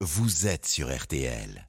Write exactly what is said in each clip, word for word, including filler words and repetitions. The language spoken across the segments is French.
vous êtes sur R T L.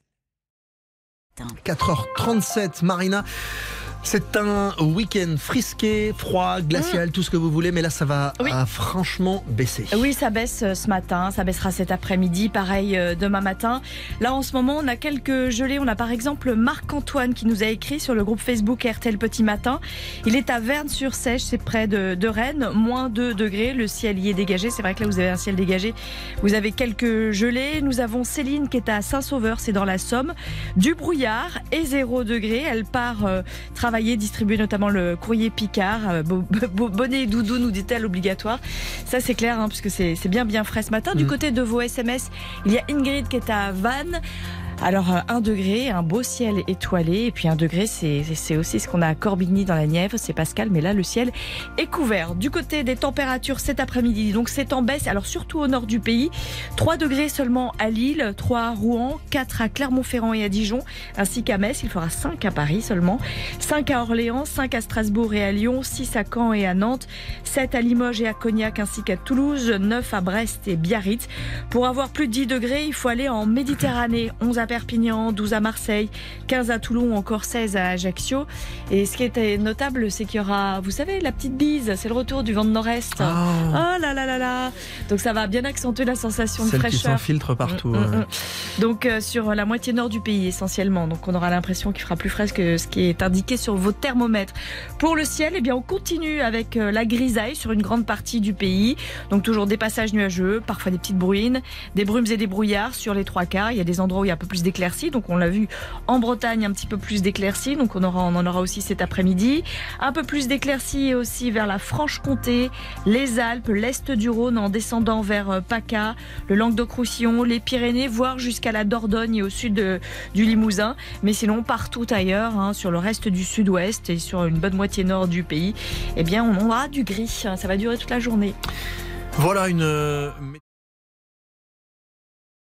quatre heures trente-sept, Marina. C'est un week-end frisqué, froid, glacial, mmh. tout ce que vous voulez, mais là ça va oui. euh, franchement baisser. Oui, ça baisse ce matin, ça baissera cet après-midi, pareil euh, demain matin. Là en ce moment, on a quelques gelées. On a par exemple Marc-Antoine qui nous a écrit sur le groupe Facebook R T L Petit Matin. Il est à Verne-sur-Sèche, c'est près de, de Rennes, moins deux degrés, le ciel y est dégagé. C'est vrai que là vous avez un ciel dégagé, vous avez quelques gelées. Nous avons Céline qui est à Saint-Sauveur, c'est dans la Somme, du brouillard et zéro degré. Elle part euh, travailler, distribuer notamment le courrier Picard, euh, bonnet et doudou nous dit-elle, obligatoire. Ça c'est clair hein, puisque c'est, c'est bien bien frais ce matin. Du mmh. côté de vos S M S, il y a Ingrid qui est à Vannes. Alors un degré, un beau ciel étoilé, et puis un degré c'est, c'est aussi ce qu'on a à Corbigny dans la Nièvre, c'est Pascal, mais là le ciel est couvert. Du côté des températures cet après-midi, donc c'est en baisse, alors surtout au nord du pays, trois degrés seulement à Lille, trois à Rouen, quatre à Clermont-Ferrand et à Dijon, ainsi qu'à Metz, il fera cinq à Paris seulement, cinq à Orléans, cinq à Strasbourg et à Lyon, six à Caen et à Nantes, sept à Limoges et à Cognac ainsi qu'à Toulouse, neuf à Brest et Biarritz. Pour avoir plus de dix degrés, il faut aller en Méditerranée, onze à Perpignan, douze à Marseille, quinze à Toulon, encore seize à Ajaccio. Et ce qui est notable, c'est qu'il y aura, vous savez, la petite bise, c'est le retour du vent de nord-est. Oh, oh là là là là. Donc ça va bien accentuer la sensation Celle de fraîcheur. Celle qui s'infiltre partout. Mmh, ouais. mmh. Donc euh, sur la moitié nord du pays essentiellement. Donc on aura l'impression qu'il fera plus frais que ce qui est indiqué sur vos thermomètres. Pour le ciel, eh bien on continue avec euh, la grisaille sur une grande partie du pays. Donc toujours des passages nuageux, parfois des petites bruines, des brumes et des brouillards sur les trois quarts. Il y a des endroits où il y a un peu plus d'éclaircies, donc on l'a vu en Bretagne un petit peu plus d'éclaircies, donc on, aura, on en aura aussi cet après-midi. Un peu plus d'éclaircies aussi vers la Franche-Comté, les Alpes, l'Est du Rhône en descendant vers PACA, le Languedoc-Roussillon, les Pyrénées, voire jusqu'à la Dordogne et au sud de, du Limousin. Mais sinon partout ailleurs, hein, sur le reste du sud-ouest et sur une bonne moitié nord du pays, eh bien on aura du gris, ça va durer toute la journée. Voilà une...